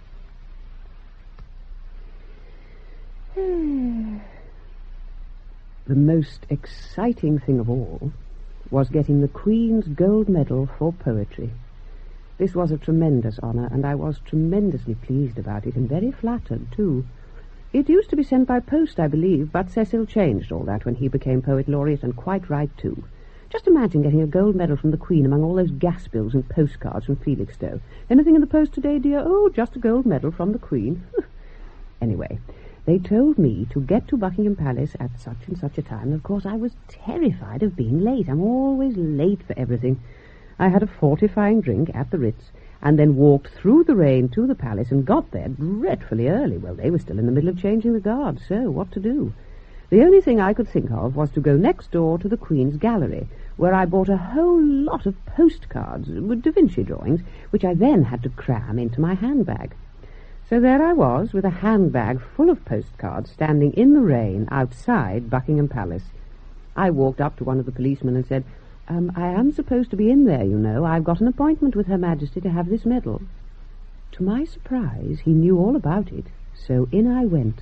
The most exciting thing of all was getting the Queen's Gold Medal for poetry. This was a tremendous honour, and I was tremendously pleased about it, and very flattered, too. It used to be sent by post, I believe, but Cecil changed all that when he became Poet Laureate, and quite right, too. Just imagine getting a gold medal from the Queen among all those gas bills and postcards from Felixstowe. Anything in the post today, dear? Oh, just a gold medal from the Queen. Anyway, they told me to get to Buckingham Palace at such and such a time, and of course I was terrified of being late. I'm always late for everything. I had a fortifying drink at the Ritz, and then walked through the rain to the palace and got there dreadfully early. Well, they were still in the middle of changing the guard, so what to do? The only thing I could think of was to go next door to the Queen's Gallery, where I bought a whole lot of postcards with Da Vinci drawings, which I then had to cram into my handbag. So there I was, with a handbag full of postcards, standing in the rain outside Buckingham Palace. I walked up to one of the policemen and said, um, I am supposed to be in there, you know. I've got an appointment with Her Majesty to have this medal. To my surprise, he knew all about it, so in I went,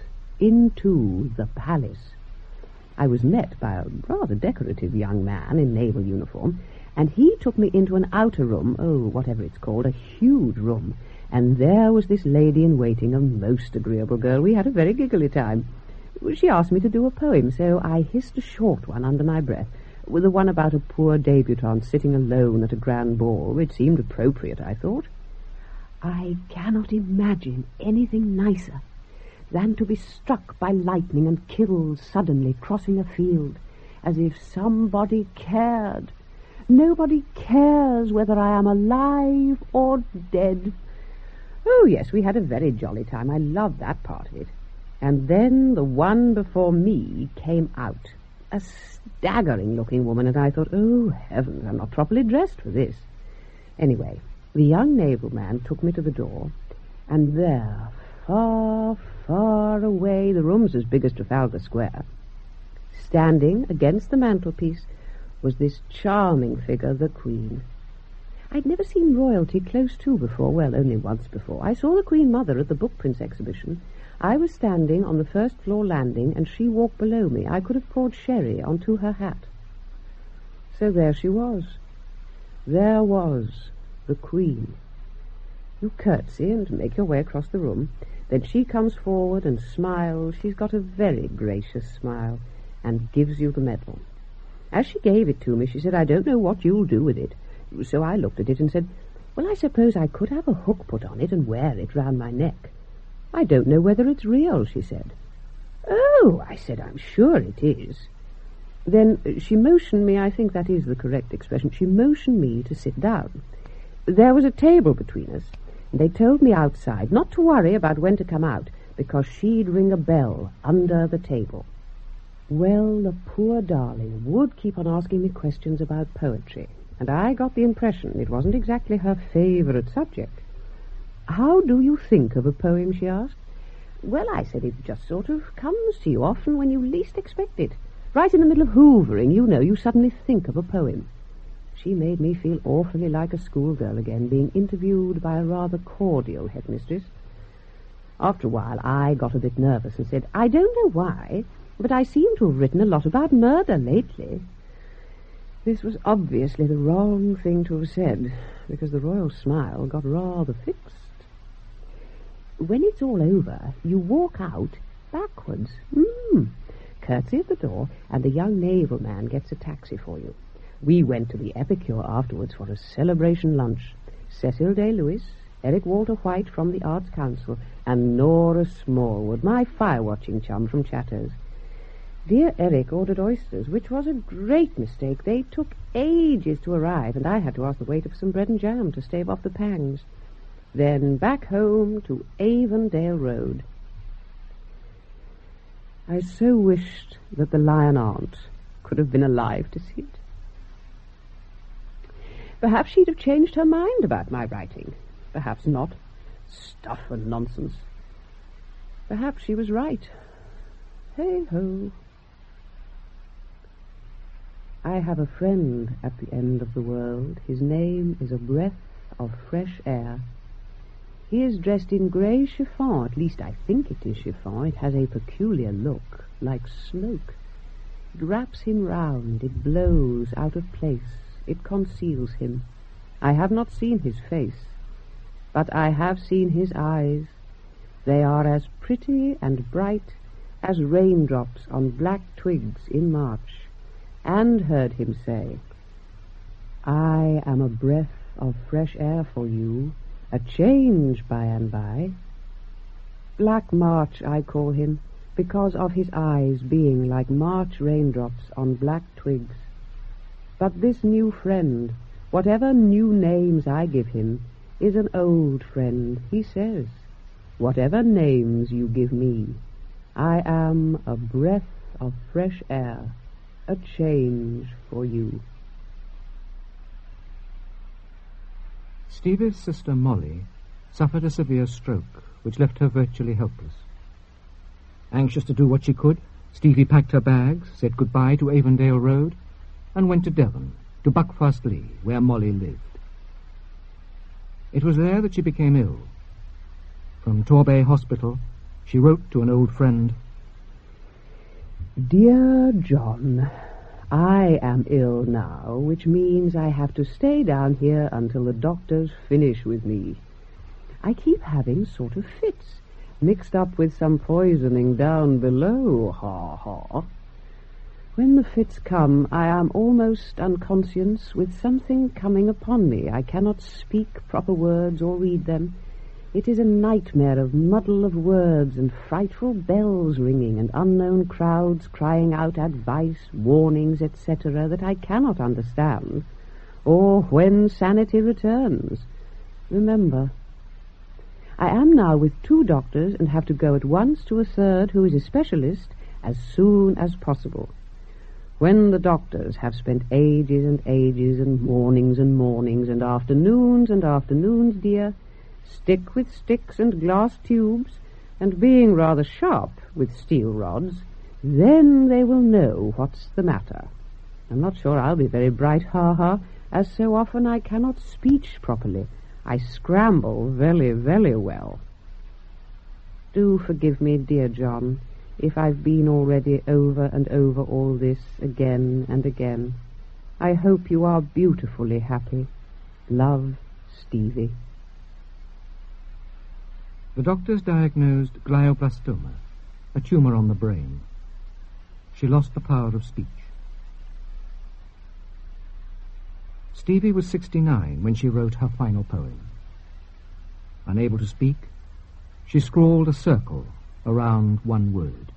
into the palace. I was met by a rather decorative young man in naval uniform, and he took me into an outer room, oh, whatever it's called, a huge room, and there was this lady-in-waiting, a most agreeable girl. We had a very giggly time. She asked me to do a poem, so I hissed a short one under my breath, with the one about a poor debutante sitting alone at a grand ball, which seemed appropriate, I thought. I cannot imagine anything nicer than to be struck by lightning and killed suddenly crossing a field, as if somebody cared. Nobody cares whether I am alive or dead. Oh, yes, we had a very jolly time. I loved that part of it. And then the one before me came out, a staggering-looking woman, and I thought, oh, heavens, I'm not properly dressed for this. Anyway, the young naval man took me to the door, and there, far, far away, the room's as big as Trafalgar Square, standing against the mantelpiece was this charming figure, the Queen. I'd never seen royalty close to before, well, only once before. I saw the Queen Mother at the Book Prince exhibition. I was standing on the first floor landing, and she walked below me. I could have poured sherry onto her hat. So there she was. There was the Queen. You curtsy and make your way across the room. Then she comes forward and smiles. She's got a very gracious smile, and gives you the medal. As she gave it to me, she said, I don't know what you'll do with it. So I looked at it and said, well, I suppose I could have a hook put on it and wear it round my neck. I don't know whether it's real, she said. Oh, I said, I'm sure it is. Then she motioned me, I think that is the correct expression, she motioned me to sit down. There was a table between us, and they told me outside not to worry about when to come out, because she'd ring a bell under the table. Well, the poor darling would keep on asking me questions about poetry, and I got the impression it wasn't exactly her favourite subject. How do you think of a poem, she asked. Well, I said, it just sort of comes to you often when you least expect it. Right in the middle of hoovering, you know, you suddenly think of a poem. She made me feel awfully like a schoolgirl again, being interviewed by a rather cordial headmistress. After a while, I got a bit nervous and said, I don't know why, but I seem to have written a lot about murder lately. This was obviously the wrong thing to have said, because the royal smile got rather fixed. When it's all over, you walk out backwards. Mm. Curtsy at the door, and the young naval man gets a taxi for you. We went to the Epicure afterwards for a celebration lunch. Cecil Day-Lewis, Eric Walter White from the Arts Council, and Nora Smallwood, my fire-watching chum from Chatter's. Dear Eric ordered oysters, which was a great mistake. They took ages to arrive, and I had to ask the waiter for some bread and jam to stave off the pangs. Then back home to Avondale Road. I so wished that the Lion Aunt could have been alive to see it. Perhaps she'd have changed her mind about my writing. Perhaps not. Stuff and nonsense. Perhaps she was right. Hey-ho. I have a friend at the end of the world. His name is a breath of fresh air. He is dressed in grey chiffon. At least I think it is chiffon. It has a peculiar look, like smoke. It wraps him round. It blows out of place. It conceals him. I have not seen his face, but I have seen his eyes. They are as pretty and bright as raindrops on black twigs in March, and heard him say, I am a breath of fresh air for you, a change by and by. Black March I call him, because of his eyes being like March raindrops on black twigs. But this new friend, whatever new names I give him, is an old friend, he says. Whatever names you give me, I am a breath of fresh air, a change for you. Stevie's sister Molly suffered a severe stroke, which left her virtually helpless. Anxious to do what she could, Stevie packed her bags, said goodbye to Avondale Road, and went to Devon, to Buckfastleigh, where Molly lived. It was there that she became ill. From Torbay Hospital, she wrote to an old friend, Dear John, I am ill now, which means I have to stay down here until the doctors finish with me. I keep having sort of fits, mixed up with some poisoning down below, ha ha. When the fits come, I am almost unconscious with something coming upon me. I cannot speak proper words or read them. It is a nightmare of muddle of words and frightful bells ringing and unknown crowds crying out advice, warnings, et cetera that I cannot understand. Or when sanity returns. Remember, I am now with two doctors and have to go at once to a third who is a specialist as soon as possible. When the doctors have spent ages and ages and mornings and mornings and afternoons and afternoons, dear, stick with sticks and glass tubes, and being rather sharp with steel rods, then they will know what's the matter. I'm not sure I'll be very bright, ha-ha, as so often I cannot speech properly. I scramble very, very well. Do forgive me, dear John, if I've been already over and over all this again and again. I hope you are beautifully happy. Love, Stevie. The doctors diagnosed glioblastoma, a tumour on the brain. She lost the power of speech. Stevie was sixty-nine when she wrote her final poem. Unable to speak, she scrawled a circle around one word.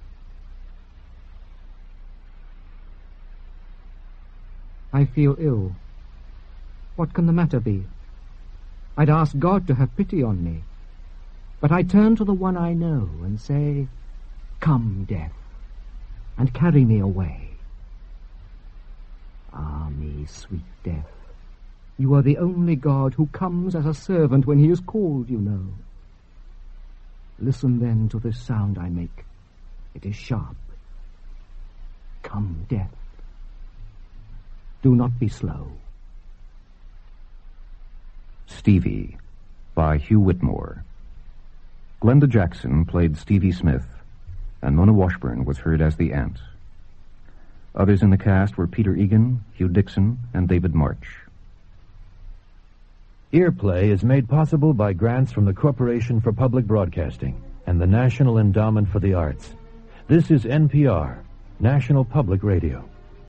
I feel ill. What can the matter be? I'd ask God to have pity on me. But I turn to the one I know and say, Come, death, and carry me away. Ah me, sweet death, you are the only God who comes as a servant when he is called, you know. Listen then to this sound I make. It is sharp. Come, death. Do not be slow. Stevie, by Hugh Whitmore. Glenda Jackson played Stevie Smith, and Mona Washburn was heard as the aunt. Others in the cast were Peter Egan, Hugh Dixon, and David March. Earplay is made possible by grants from the Corporation for Public Broadcasting and the National Endowment for the Arts. This is N P R, National Public Radio.